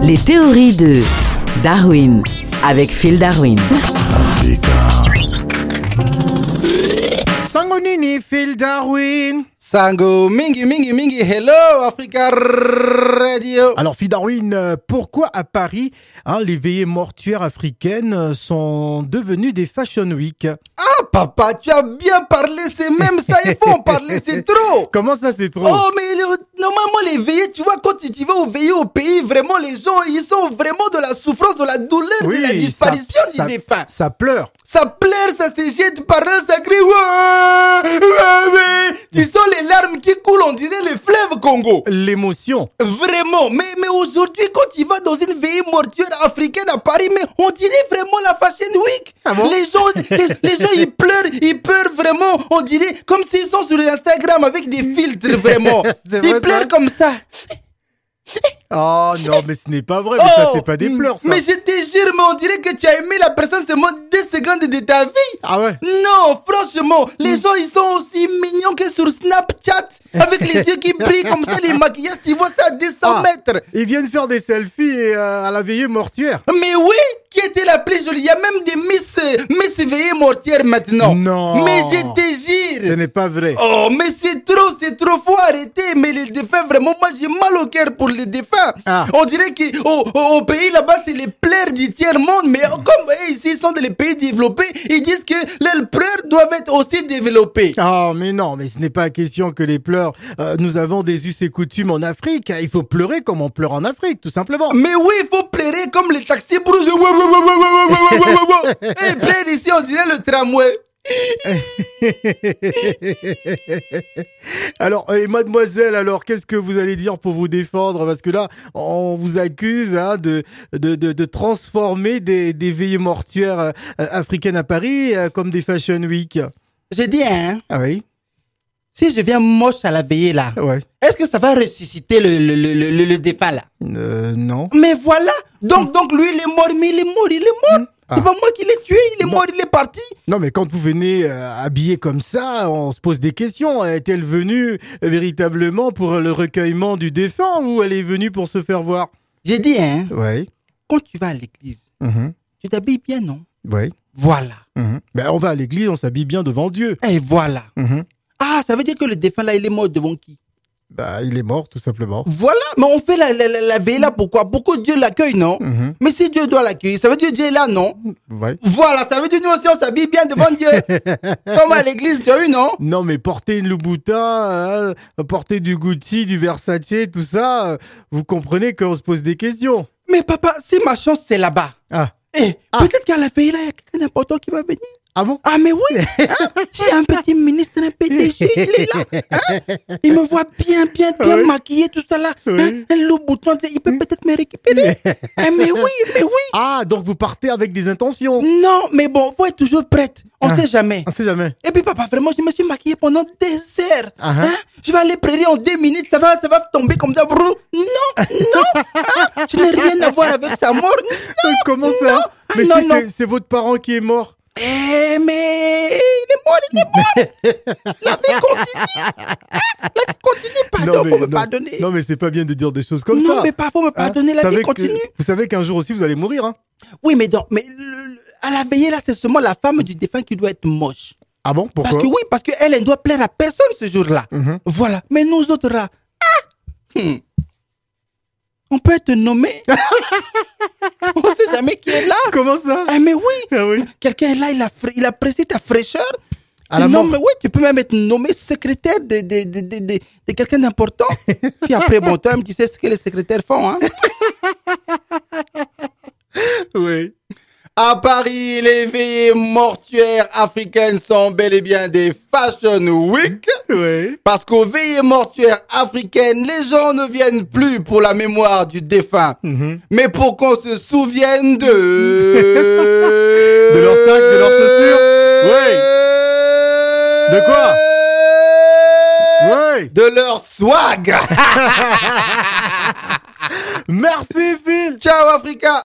Les théories de Darwin avec Phil Darwin. Sango nini Phil Darwin. Sango mingi mingi mingi, hello Africa Radio. Alors Phil Darwin, pourquoi à Paris, les veillées mortuaires africaines sont devenues des Fashion Week? Ah papa, tu as bien parlé, c'est même ça, il faut en parler, c'est trop. Comment ça c'est trop? Oh mais normalement les veillées, tu vois, quand tu vas aux veillées au pays, vraiment les gens, ils sont vraiment de la souffrance, de la douleur, de la disparition du défunt. Ça pleure. Ça pleure, ça se jette par là, ça crie ouais. Tu sens les larmes qui coulent, on dirait le fleuve Congo. L'émotion. Vraiment, mais aujourd'hui, quand tu vas dans une veillée mortuaire africaine à Paris, mais on dirait vraiment la Fashion Week. Ah bon? Les gens ils pleurent vraiment, on dirait comme s'ils sont sur Instagram avec des filtres vraiment. Ils pleurent comme ça. Oh non, mais ce n'est pas vrai, mais ça c'est pas des pleurs ça. Mais je te jure, mais on dirait que tu as aimé la personne seulement 2 secondes de ta vie. Ah ouais? Non, franchement, les gens ils sont aussi mignons que sur Snapchat, avec les yeux qui brillent comme ça, les maquillages, tu vois ça à 200 mètres. Ils viennent faire des selfies à la veillée mortuaire. Mais oui, qui était la plus jolie? Il y a même des Miss veillées mortuaires maintenant. Non. Mais je te jure. Ce n'est pas vrai. Oh, mais c'est trop, faut arrêter. Mais les défunts, vraiment, moi j'ai mal au cœur pour les défunts. On dirait qu'au pays là-bas, c'est les pleurs du tiers-monde. Mais comme ici, ils sont dans les pays développés, ils disent que leurs pleurs doivent être aussi développés. Oh, mais non, mais ce n'est pas question que les pleurs. Nous avons des us et coutumes en Afrique. Il faut pleurer comme on pleure en Afrique, tout simplement. Mais oui, il faut pleurer comme les taxis brouses. Et pleure ici, on dirait le tramway. Alors, mademoiselle, alors qu'est-ce que vous allez dire pour vous défendre? Parce que là, on vous accuse de transformer des veillées mortuaires africaines à Paris comme des Fashion Week. J'ai dit, Ah oui? Si je viens moche à la veillée là, Ouais. est-ce que ça va ressusciter le défunt là? Non. Mais voilà. Donc lui, il est mort, mais il est mort. C'est pas moi qui l'ai tué, il est mort, il est parti. Non, mais quand vous venez habillé comme ça, on se pose des questions. Est-elle venue véritablement pour le recueillement du défunt ou elle est venue pour se faire voir? J'ai dit, Ouais. quand tu vas à l'église, tu t'habilles bien, non? Ouais. Voilà. Ben, on va à l'église, on s'habille bien devant Dieu. Et voilà. Ah, ça veut dire que le défunt là, il est mort devant qui? Bah, il est mort, tout simplement. Voilà, mais on fait la veille là, pourquoi? Pourquoi Dieu l'accueille, non? Mais si Dieu doit l'accueillir, ça veut dire que Dieu est là, non? Ouais. Voilà, ça veut dire que nous aussi on s'habille bien devant Dieu. Comme à l'église, tu as eu, non? Non, mais porter une Louboutin, porter du Gucci, du Versace, tout ça, vous comprenez qu'on se pose des questions. Mais papa, si ma chance c'est là-bas. Peut-être qu'à la veille là, il y a quelqu'un d'important qui va venir. Ah bon? Ah mais oui, j'ai un petit ministre, un PDG, il est là. Il me voit bien maquillé, tout ça là. Un Louboutin, il peut peut-être me récupérer. Mais oui. Ah, donc vous partez avec des intentions. Non, mais bon, faut être toujours prête. On sait jamais. On sait jamais. Et puis papa, vraiment, je me suis maquillé pendant des heures. Je vais aller prêter en 2 minutes, ça va tomber comme ça. Non. Je n'ai rien à voir avec sa mort. Non. Comment ça? Mais non, si non. c'est votre parent qui est mort. Mais il est mort. La vie continue. Pardon, faut me pardonner. Non, mais c'est pas bien de dire des choses comme ça. Non, mais pas faut me pardonner, la vie continue. Vous savez qu'un jour aussi vous allez mourir, hein? Oui, mais à la veillée là, c'est seulement la femme du défunt qui doit être moche. Ah bon? Pourquoi? Parce qu'elle ne doit plaire à personne ce jour-là. Voilà. Mais nous autres là, on peut être nommé. On sait jamais qui est là. Comment ça? Mais oui. Ah oui. Quelqu'un est là, il apprécie ta fraîcheur. Non, mais oui, tu peux même être nommé secrétaire de quelqu'un d'important. Puis après, bon, toi-même, tu sais ce que les secrétaires font, hein. Oui. À Paris, les veillées mortuaires africaines sont bel et bien des Fashion Week. Oui. Parce qu'aux veillées mortuaires africaines, les gens ne viennent plus pour la mémoire du défunt, mais pour qu'on se souvienne de leur sac, de leurs chaussures. Oui. De quoi? Oui. De leur swag. Merci Phil. Ciao Africa.